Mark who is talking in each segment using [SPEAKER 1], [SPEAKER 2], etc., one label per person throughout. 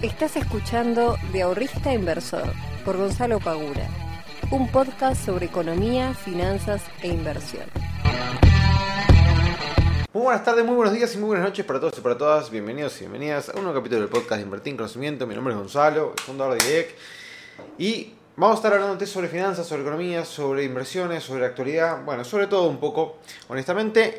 [SPEAKER 1] Estás escuchando De Ahorrista Inversor por Gonzalo Pagura, un podcast sobre economía, finanzas e inversión.
[SPEAKER 2] Muy buenas tardes, muy buenos días y muy buenas noches para todos y para todas. Bienvenidos y bienvenidas a un nuevo capítulo del podcast de Invertir en Conocimiento. Mi nombre es Gonzalo, fundador de IDEC. Y vamos a estar hablando sobre finanzas, sobre economía, sobre inversiones, sobre actualidad. Bueno, sobre todo un poco, honestamente.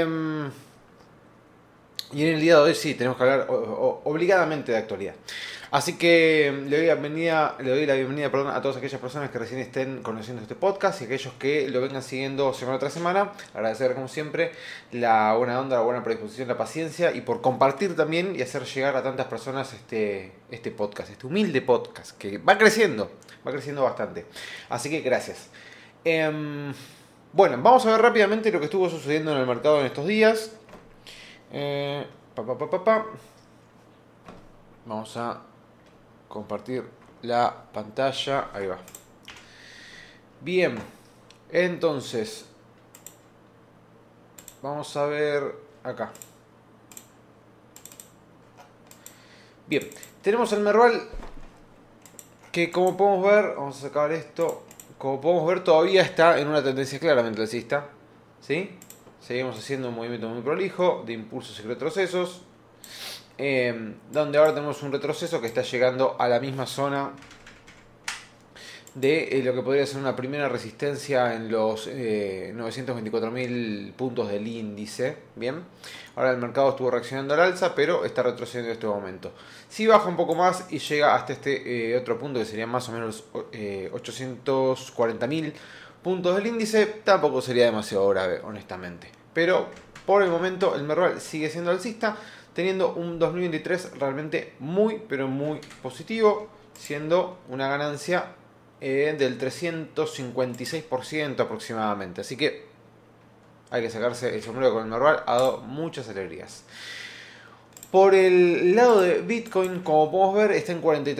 [SPEAKER 2] Y en el día de hoy sí, tenemos que hablar obligadamente de actualidad. Así que le doy la bienvenida a todas aquellas personas que recién estén conociendo este podcast y aquellos que lo vengan siguiendo semana tras semana. Agradecer como siempre la buena onda, la buena predisposición, la paciencia y por compartir también y hacer llegar a tantas personas este podcast, este humilde podcast que va creciendo bastante. Así que gracias. Bueno, vamos a ver rápidamente lo que estuvo sucediendo en el mercado en estos días. Vamos a compartir la pantalla. Ahí va. Bien, entonces vamos a ver acá. Bien, tenemos el Merval que, como podemos ver, vamos a sacar esto. Como podemos ver, todavía está en una tendencia claramente alcista, ¿sí? Seguimos haciendo un movimiento muy prolijo de impulsos y retrocesos, donde ahora tenemos un retroceso que está llegando a la misma zona de lo que podría ser una primera resistencia en los 924.000 puntos del índice. Bien, ahora el mercado estuvo reaccionando al alza, pero está retrocediendo en este momento. Si baja un poco más y llega hasta este otro punto, que serían más o menos 840.000 puntos del índice, tampoco sería demasiado grave, honestamente. Pero por el momento el Merval sigue siendo alcista, teniendo un 2023 realmente muy, pero muy positivo, siendo una ganancia del 356% aproximadamente. Así que hay que sacarse el sombrero con el Merval, ha dado muchas alegrías. Por el lado de Bitcoin, como podemos ver, está en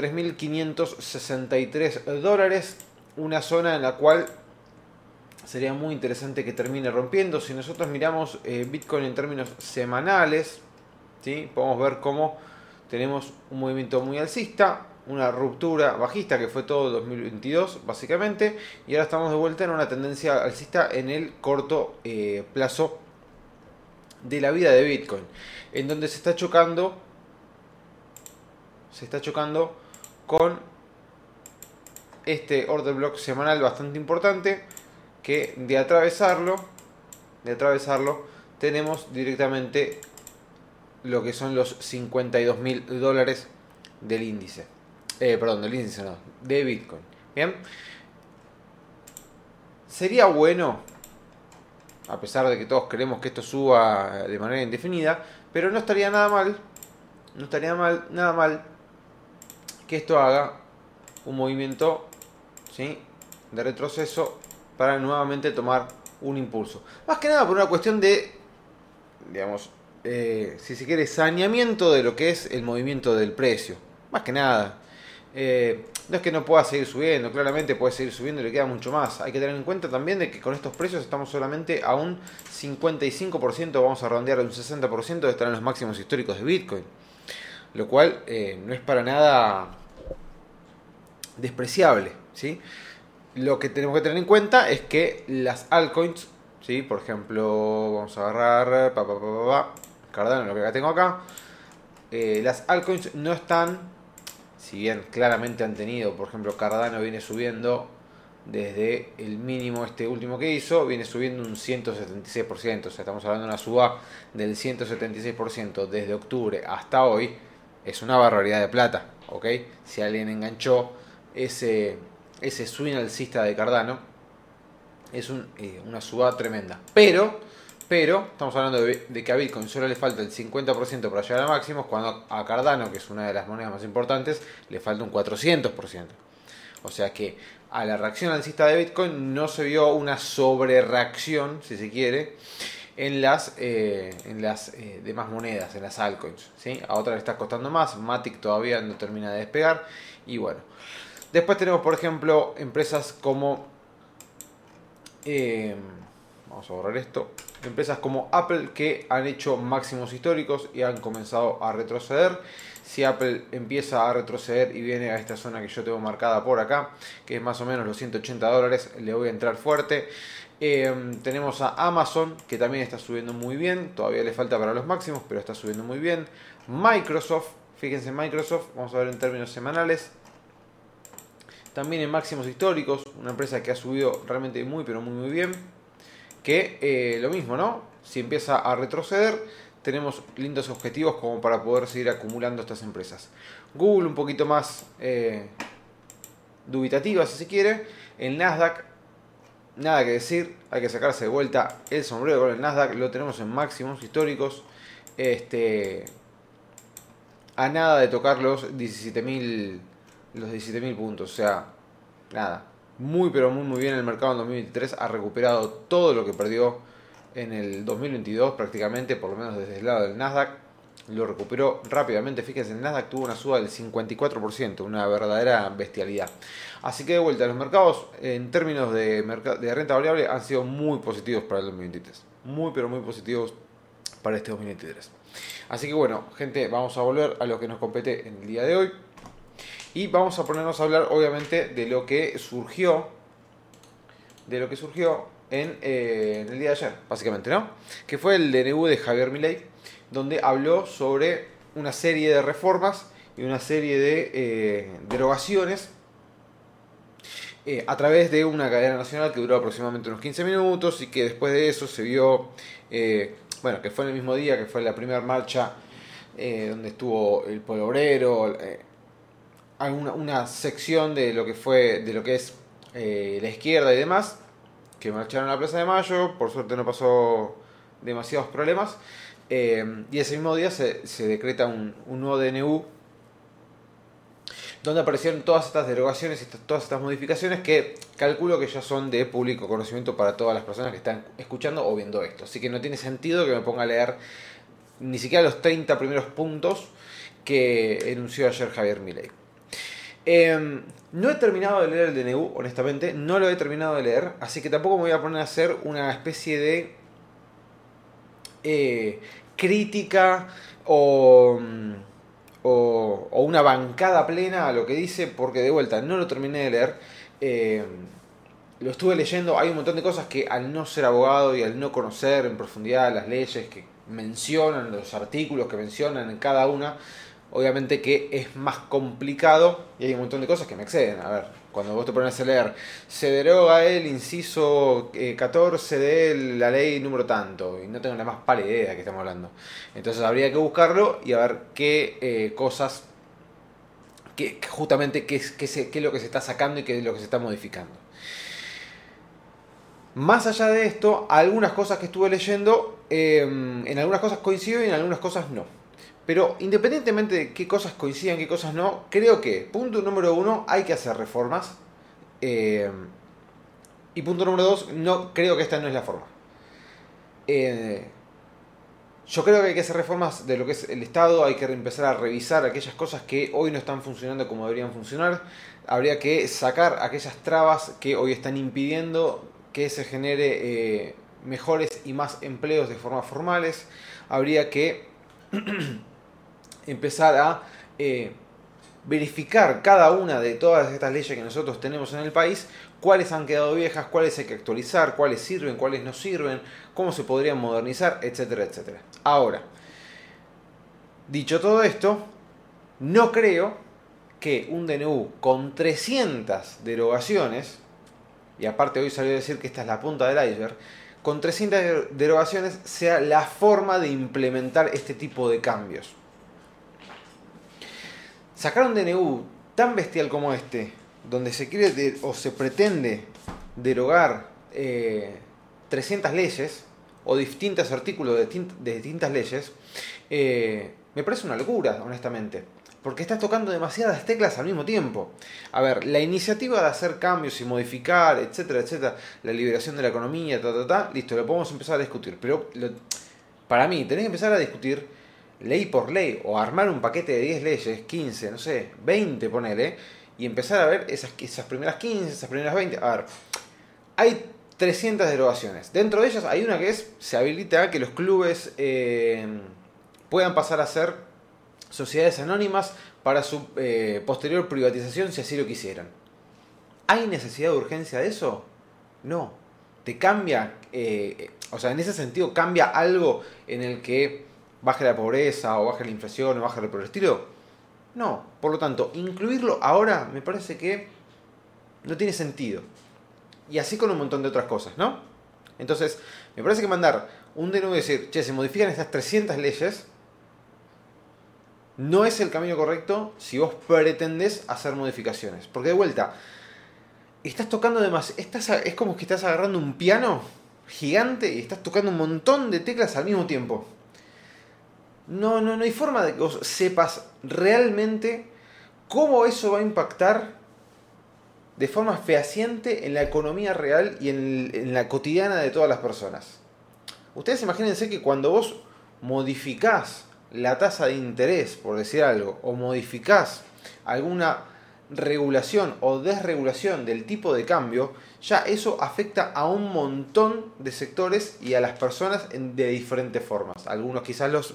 [SPEAKER 2] $43.563, una zona en la cual sería muy interesante que termine rompiendo. Si nosotros miramos Bitcoin en términos semanales, ¿sí? Podemos ver cómo tenemos un movimiento muy alcista, una ruptura bajista que fue todo 2022 básicamente, y ahora estamos de vuelta en una tendencia alcista en el corto plazo de la vida de Bitcoin, en donde se está chocando con este order block semanal bastante importante, que de atravesarlo tenemos directamente lo que son los $52.000 del índice. De Bitcoin. Bien. Sería bueno, a pesar de que todos queremos que esto suba de manera indefinida, pero no estaría nada mal que esto haga un movimiento, ¿sí?, de retroceso para nuevamente tomar un impulso. Más que nada por una cuestión de, digamos, si se quiere, saneamiento de lo que es el movimiento del precio. Más que nada. No es que no pueda seguir subiendo, claramente puede seguir subiendo y le queda mucho más. Hay que tener en cuenta también de que con estos precios estamos solamente a un 55%, vamos a redondear a un 60% de estar en los máximos históricos de Bitcoin. Lo cual no es para nada despreciable, ¿sí? Lo que tenemos que tener en cuenta es que las altcoins, ¿sí? Por ejemplo, vamos a agarrar Cardano, lo que acá tengo acá. Las altcoins no están, si bien claramente han tenido, por ejemplo, Cardano viene subiendo desde el mínimo este último que hizo, viene subiendo un 176%. O sea, estamos hablando de una suba del 176% desde octubre hasta hoy. Es una barbaridad de plata, ¿ok? Si alguien enganchó ese swing alcista de Cardano, es una suba tremenda. Pero estamos hablando de que a Bitcoin solo le falta el 50% para llegar a máximos, cuando a Cardano, que es una de las monedas más importantes, le falta un 400%. O sea que a la reacción alcista de Bitcoin no se vio una sobrereacción, si se quiere, en las demás monedas, en las altcoins, ¿sí? A otras le está costando más. Matic todavía no termina de despegar. Y bueno, después tenemos, por ejemplo, empresas como vamos a borrar esto. empresas como Apple que han hecho máximos históricos y han comenzado a retroceder. Si Apple empieza a retroceder y viene a esta zona que yo tengo marcada por acá, que es más o menos los $180, le voy a entrar fuerte. Tenemos a Amazon, que también está subiendo muy bien. Todavía le falta para los máximos, pero está subiendo muy bien. Microsoft, fíjense en Microsoft, vamos a ver en términos semanales. También en máximos históricos, una empresa que ha subido realmente muy, pero muy, muy bien. Que lo mismo, ¿no? Si empieza a retroceder, tenemos lindos objetivos como para poder seguir acumulando estas empresas. Google un poquito más dubitativa, si se quiere. El Nasdaq, nada que decir, hay que sacarse de vuelta el sombrero con el Nasdaq. Lo tenemos en máximos históricos. A nada de tocar los 17.000 puntos. O sea, nada. Muy pero muy muy bien el mercado en 2023. Ha recuperado todo lo que perdió en el 2022 prácticamente, por lo menos desde el lado del Nasdaq. Lo recuperó rápidamente. Fíjense, el Nasdaq tuvo una suba del 54%, una verdadera bestialidad. Así que de vuelta, los mercados en términos de renta variable han sido muy positivos para el 2023. Muy pero muy positivos para este 2023. Así que bueno, gente, vamos a volver a lo que nos compete en el día de hoy. Y vamos a ponernos a hablar, obviamente, de lo que surgió en el día de ayer, básicamente, ¿no? Que fue el DNU de Javier Milei, donde habló sobre una serie de reformas y una serie de derogaciones a través de una cadena nacional que duró aproximadamente unos 15 minutos y que después de eso se vio, bueno, que fue en el mismo día que fue la primera marcha donde estuvo el pueblo obrero, una sección de lo que es la izquierda y demás, que marcharon a la Plaza de Mayo. Por suerte no pasó demasiados problemas, y ese mismo día se decreta un nuevo DNU donde aparecieron todas estas derogaciones y todas estas modificaciones que calculo que ya son de público conocimiento para todas las personas que están escuchando o viendo esto. Así que no tiene sentido que me ponga a leer ni siquiera los 30 primeros puntos que enunció ayer Javier Milei. No he terminado de leer el DNU, honestamente, no lo he terminado de leer, así que tampoco me voy a poner a hacer una especie de crítica o una bancada plena a lo que dice, porque de vuelta no lo terminé de leer. Lo estuve leyendo, hay un montón de cosas que al no ser abogado y al no conocer en profundidad las leyes que mencionan, los artículos que mencionan en cada una, obviamente que es más complicado y hay un montón de cosas que me exceden. A ver, cuando vos te pones a leer, se deroga el inciso 14 de la ley número tanto, y no tengo la más pálida idea de qué estamos hablando. Entonces habría que buscarlo y a ver qué cosas, justamente qué es lo que se está sacando y qué es lo que se está modificando. Más allá de esto, algunas cosas que estuve leyendo, en algunas cosas coincido y en algunas cosas no. Pero independientemente de qué cosas coincidan, qué cosas no, creo que, punto número 1, hay que hacer reformas. Y punto número 2, no, creo que esta no es la forma. Yo creo que hay que hacer reformas de lo que es el Estado, hay que empezar a revisar aquellas cosas que hoy no están funcionando como deberían funcionar. Habría que sacar aquellas trabas que hoy están impidiendo que se genere mejores y más empleos de formas formales. Habría que empezar a verificar cada una de todas estas leyes que nosotros tenemos en el país, cuáles han quedado viejas, cuáles hay que actualizar, cuáles sirven, cuáles no sirven, cómo se podrían modernizar, etcétera, etcétera. Ahora, dicho todo esto, no creo que un DNU con 300 derogaciones, y aparte hoy salió a decir que esta es la punta del iceberg, con 300 derogaciones sea la forma de implementar este tipo de cambios. Sacar un DNU tan bestial como este, donde se quiere o se pretende derogar 300 leyes o distintos artículos de distintas leyes, me parece una locura, honestamente. Porque estás tocando demasiadas teclas al mismo tiempo. A ver, la iniciativa de hacer cambios y modificar, etcétera, etcétera, la liberación de la economía, listo, lo podemos empezar a discutir. Pero para mí, tenés que empezar a discutir ley por ley, o armar un paquete de 10 leyes, 15, no sé, 20, ponele, y empezar a ver esas primeras 15, esas primeras 20. A ver, hay 300 derogaciones. Dentro de ellas hay una que se habilita a que los clubes puedan pasar a ser sociedades anónimas para su posterior privatización si así lo quisieran. ¿Hay necesidad de urgencia de eso? No. ¿Te cambia? O sea, en ese sentido, ¿cambia algo en el que baje la pobreza o baje la inflación o baje por el estilo? No. Por lo tanto, incluirlo ahora me parece que no tiene sentido. Y así con un montón de otras cosas, ¿no? Entonces, me parece que mandar un DNU y decir, che, se modifican estas 300 leyes, no es el camino correcto si vos pretendés hacer modificaciones. Porque de vuelta, estás tocando demasiado. Es como que estás agarrando un piano gigante y estás tocando un montón de teclas al mismo tiempo. No hay forma de que vos sepas realmente cómo eso va a impactar de forma fehaciente en la economía real y en la cotidiana de todas las personas. Ustedes imagínense que cuando vos modificás la tasa de interés, por decir algo, o modificás alguna regulación o desregulación del tipo de cambio, ya eso afecta a un montón de sectores y a las personas de diferentes formas. Algunos quizás los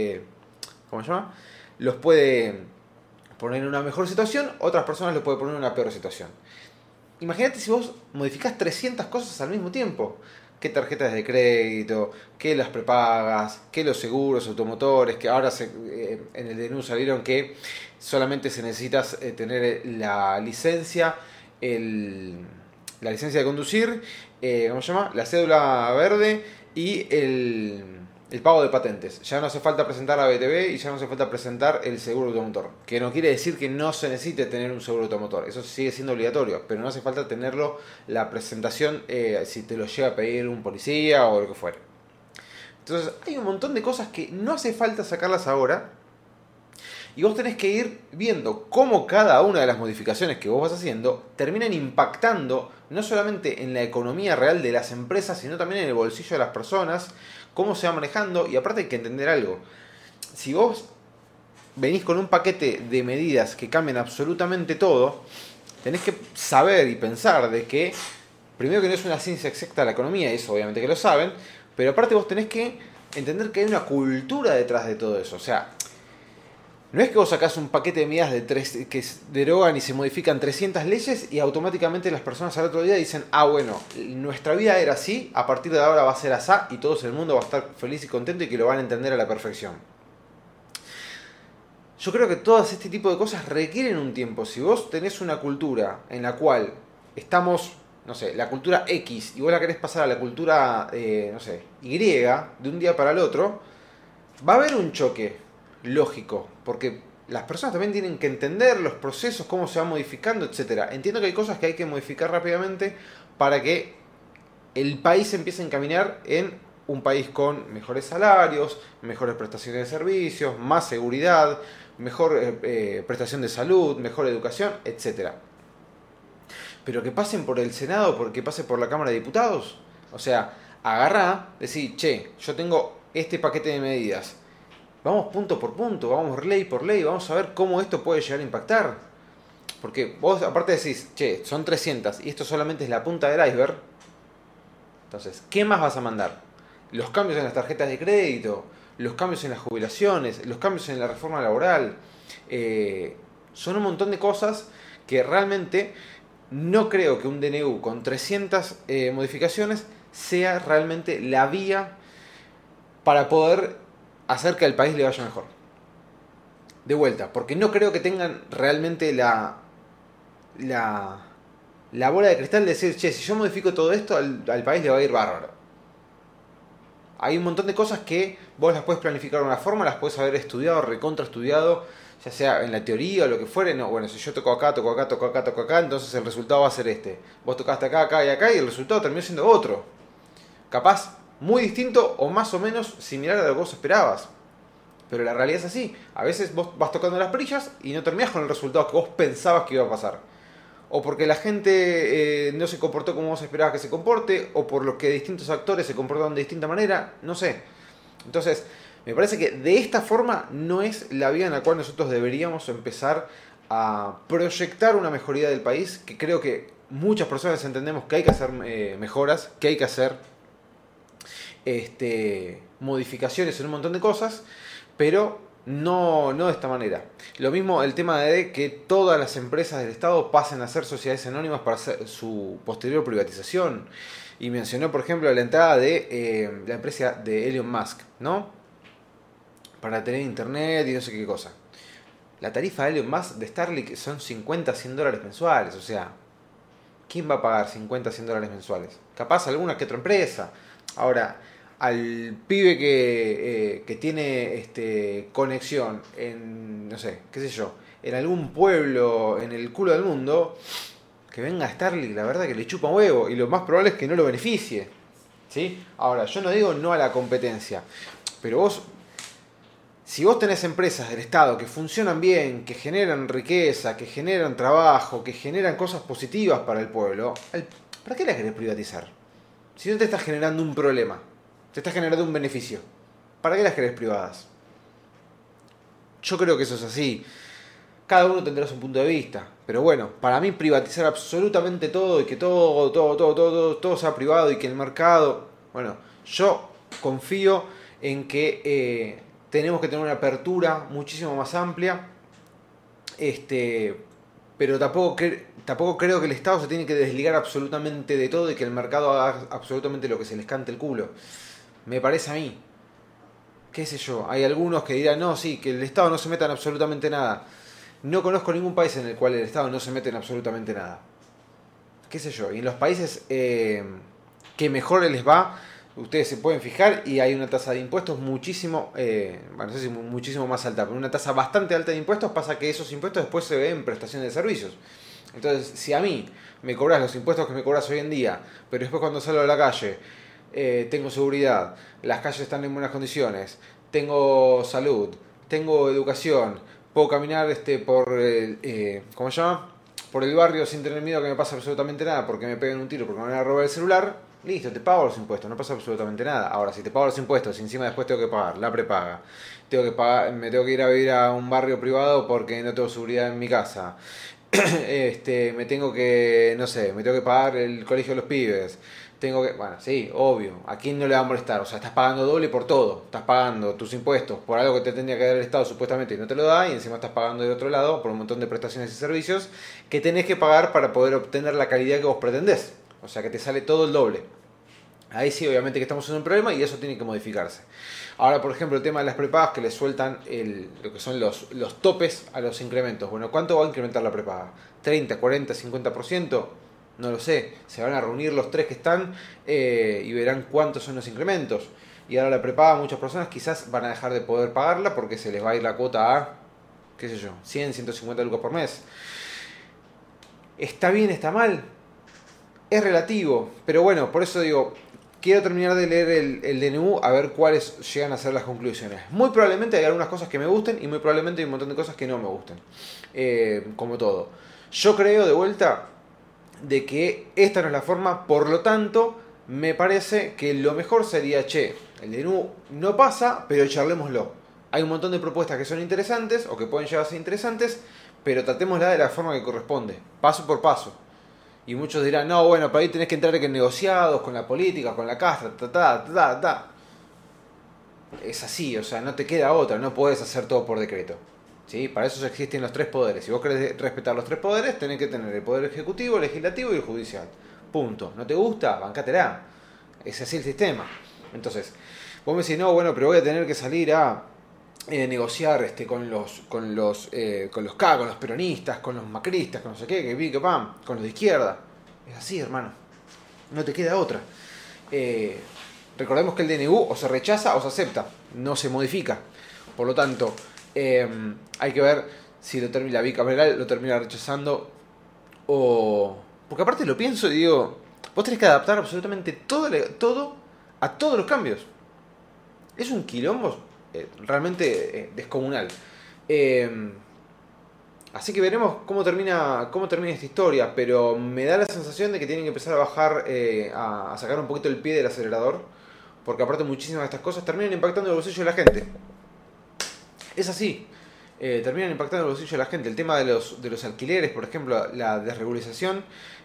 [SPEAKER 2] puede poner en una mejor situación, otras personas los puede poner en una peor situación. Imagínate si vos modificás 300 cosas al mismo tiempo. ¿Qué tarjetas de crédito? ¿Qué las prepagas? ¿Qué los seguros automotores? Que ahora en el DNU salieron que solamente se necesita tener la licencia, la licencia de conducir, ¿cómo se llama? La cédula verde y el pago de patentes. Ya no hace falta presentar la BTV y ya no hace falta presentar el seguro automotor. Que no quiere decir que no se necesite tener un seguro automotor. Eso sigue siendo obligatorio, pero no hace falta tenerlo la presentación si te lo llega a pedir un policía o lo que fuera. Entonces hay un montón de cosas que no hace falta sacarlas ahora. Y vos tenés que ir viendo cómo cada una de las modificaciones que vos vas haciendo terminan impactando no solamente en la economía real de las empresas, sino también en el bolsillo de las personas, cómo se va manejando. Y aparte hay que entender algo. Si vos venís con un paquete de medidas que cambian absolutamente todo, tenés que saber y pensar de que, primero que no es una ciencia exacta la economía, eso obviamente que lo saben, pero aparte vos tenés que entender que hay una cultura detrás de todo eso. O sea, no es que vos sacás un paquete de medidas que derogan y se modifican 300 leyes y automáticamente las personas al otro día dicen, bueno, nuestra vida era así, a partir de ahora va a ser así y todo el mundo va a estar feliz y contento y que lo van a entender a la perfección. Yo creo que todo este tipo de cosas requieren un tiempo. Si vos tenés una cultura en la cual estamos, no sé, la cultura X y vos la querés pasar a la cultura, no sé, Y, de un día para el otro, va a haber un choque lógico, porque las personas también tienen que entender los procesos, cómo se van modificando, etcétera. Entiendo que hay cosas que hay que modificar rápidamente para que el país empiece a encaminar en un país con mejores salarios, mejores prestaciones de servicios, más seguridad, mejor prestación de salud, mejor educación, etcétera. Pero que pasen por el Senado, porque pase por la Cámara de Diputados. O sea, agarrá, decir, che, yo tengo este paquete de medidas. Vamos punto por punto, vamos ley por ley, vamos a ver cómo esto puede llegar a impactar. Porque vos aparte decís, che, son 300 y esto solamente es la punta del iceberg. Entonces, ¿qué más vas a mandar? Los cambios en las tarjetas de crédito, los cambios en las jubilaciones, los cambios en la reforma laboral. Son un montón de cosas que realmente no creo que un DNU con 300 modificaciones sea realmente la vía para poder hacer que al país le vaya mejor. De vuelta, porque no creo que tengan realmente la bola de cristal de decir, che, si yo modifico todo esto, al país le va a ir bárbaro. Hay un montón de cosas que vos las puedes planificar de una forma, las puedes haber estudiado, recontraestudiado, ya sea en la teoría o lo que fuere. No, bueno, si yo toco acá, entonces el resultado va a ser este. Vos tocaste acá, acá y acá y el resultado terminó siendo otro. Capaz muy distinto o más o menos similar a lo que vos esperabas. Pero la realidad es así. A veces vos vas tocando las perillas y no terminás con el resultado que vos pensabas que iba a pasar. O porque la gente no se comportó como vos esperabas que se comporte, o por lo que distintos actores se comportaron de distinta manera, no sé. Entonces, me parece que de esta forma no es la vía en la cual nosotros deberíamos empezar a proyectar una mejoría del país, que creo que muchas personas entendemos que hay que hacer mejoras, que hay que hacer modificaciones en un montón de cosas, pero no de esta manera. Lo mismo el tema de que todas las empresas del Estado pasen a ser sociedades anónimas para hacer su posterior privatización. Y mencionó, por ejemplo, la entrada de la empresa de Elon Musk, ¿no? Para tener internet y no sé qué cosa. La tarifa de Elon Musk de Starlink son 50 a 100 dólares mensuales. O sea, ¿quién va a pagar 50 a 100 dólares mensuales? Capaz alguna que otra empresa. Ahora, al pibe que tiene conexión en, no sé, qué sé yo, en algún pueblo en el culo del mundo, que venga a Starlink, la verdad que le chupa un huevo, y lo más probable es que no lo beneficie, ¿sí? Ahora, yo no digo no a la competencia, pero si vos tenés empresas del Estado que funcionan bien, que generan riqueza, que generan trabajo, que generan cosas positivas para el pueblo, ¿para qué las querés privatizar? Si no te estás generando un problema, te estás generando un beneficio, ¿para qué las querés privadas? Yo creo que eso es así. Cada uno tendrá su punto de vista. Pero bueno, para mí privatizar absolutamente todo y que todo sea privado y que el mercado... Bueno, yo confío en que tenemos que tener una apertura muchísimo más amplia. Pero tampoco creo que el Estado se tiene que desligar absolutamente de todo y que el mercado haga absolutamente lo que se les cante el culo. Me parece a mí. Qué sé yo, hay algunos que dirán, no, sí, que el Estado no se meta en absolutamente nada. No conozco ningún país en el cual el Estado no se mete en absolutamente nada. Qué sé yo, y en los países que mejor les va, ustedes se pueden fijar y hay una tasa de impuestos muchísimo, no sé si muchísimo más alta, pero una tasa bastante alta de impuestos. Pasa que esos impuestos después se ven en prestaciones de servicios. Entonces, si a mí me cobras los impuestos que me cobras hoy en día, pero después cuando salgo a la calle tengo seguridad, las calles están en buenas condiciones, tengo salud, tengo educación, puedo caminar por ¿cómo se llama? Por el barrio sin tener miedo que me pase absolutamente nada porque me peguen un tiro, porque me van a robar el celular, listo, te pago los impuestos, no pasa absolutamente nada. Ahora, si te pago los impuestos y encima después tengo que pagar la prepaga, me tengo que ir a vivir a un barrio privado porque no tengo seguridad en mi casa, me tengo que, no sé, me tengo que pagar el colegio de los pibes, bueno, sí, obvio, ¿a quién no le va a molestar? O sea, estás pagando doble por todo, estás pagando tus impuestos por algo que te tendría que dar el Estado supuestamente y no te lo da, y encima estás pagando del otro lado por un montón de prestaciones y servicios que tenés que pagar para poder obtener la calidad que vos pretendés. O sea, que te sale todo el doble. Ahí sí, obviamente que estamos en un problema y eso tiene que modificarse. Ahora, por ejemplo, el tema de las prepagas que le sueltan lo que son los topes a los incrementos. Bueno, ¿cuánto va a incrementar la prepaga? ¿30, 40, 50%? No lo sé. Se van a reunir los tres que están y verán cuántos son los incrementos. Y ahora la prepaga, muchas personas quizás van a dejar de poder pagarla porque se les va a ir la cuota a, qué sé yo, 100, 150 lucas por mes. ¿Está bien, está mal? Es relativo, pero bueno, por eso digo, quiero terminar de leer el DNU a ver cuáles llegan a ser las conclusiones. Muy probablemente hay algunas cosas que me gusten y muy probablemente hay un montón de cosas que no me gusten. Como todo. Yo creo, de vuelta, de que esta no es la forma, por lo tanto, me parece que lo mejor sería, el DNU no pasa, pero charlémoslo. Hay un montón de propuestas que son interesantes o que pueden llegar a ser interesantes, pero tratémosla de la forma que corresponde, paso por paso. Y muchos dirán, no, bueno, para ahí tenés que entrar en negociados con la política, con la casta, Es así, o sea, no te queda otra, no podés hacer todo por decreto. ¿Sí? Para eso existen los tres poderes. Si vos querés respetar los tres poderes, tenés que tener el poder ejecutivo, el legislativo y el judicial. Punto. ¿No te gusta? Bancátela. Es así el sistema. Entonces, vos me decís, no, bueno, pero voy a tener que salir a negociar con los peronistas, con los macristas, con no sé qué, que vi, que pam, con los de izquierda. Es así, hermano. No te queda otra. Recordemos que el DNU o se rechaza o se acepta, no se modifica. Por lo tanto, hay que ver si la bicameral lo termina rechazando o... Porque aparte lo pienso y digo, vos tenés que adaptar absolutamente todo a todos los cambios. Es un quilombo realmente descomunal. Así que veremos cómo termina esta historia, pero me da la sensación de que tienen que empezar a bajar, a sacar un poquito el pie del acelerador, porque aparte muchísimas de estas cosas terminan impactando el bolsillo de la gente. Es así. terminan impactando el bolsillo de la gente. El tema de los alquileres, por ejemplo, la desregularización,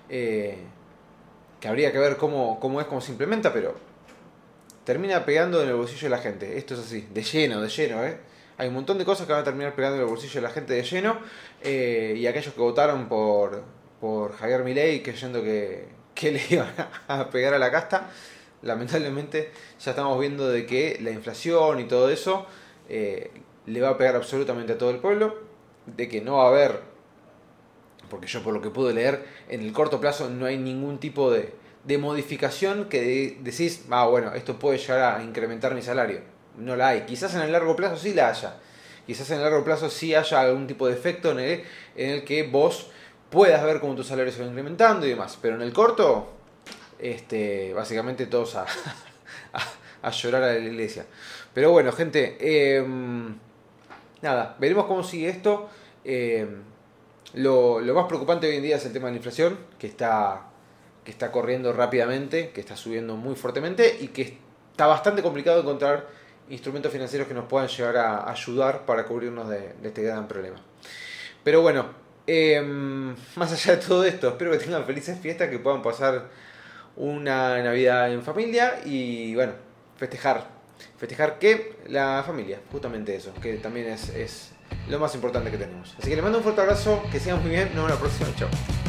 [SPEAKER 2] que habría que ver cómo se implementa, pero termina pegando en el bolsillo de la gente. Esto es así, de lleno, Hay un montón de cosas que van a terminar pegando en el bolsillo de la gente de lleno, y aquellos que votaron por Javier Milei creyendo que le iban a pegar a la casta, lamentablemente ya estamos viendo de que la inflación y todo eso le va a pegar absolutamente a todo el pueblo, de que no va a haber, porque yo por lo que pude leer, en el corto plazo no hay ningún tipo de modificación que decís, bueno, esto puede llegar a incrementar mi salario. No la hay. Quizás en el largo plazo sí la haya. Quizás en el largo plazo sí haya algún tipo de efecto en el que vos puedas ver cómo tu salario se va incrementando y demás. Pero en el corto, básicamente todos a llorar a la iglesia. Pero bueno, gente, nada, veremos cómo sigue esto. Lo más preocupante hoy en día es el tema de la inflación, que está corriendo rápidamente, que está subiendo muy fuertemente y que está bastante complicado encontrar instrumentos financieros que nos puedan llegar a ayudar para cubrirnos de este gran problema. Pero bueno, más allá de todo esto, espero que tengan felices fiestas, que puedan pasar una Navidad en familia y bueno, festejar que la familia, justamente eso, que también es lo más importante que tenemos. Así que les mando un fuerte abrazo, que sigan muy bien, nos vemos la próxima, chao.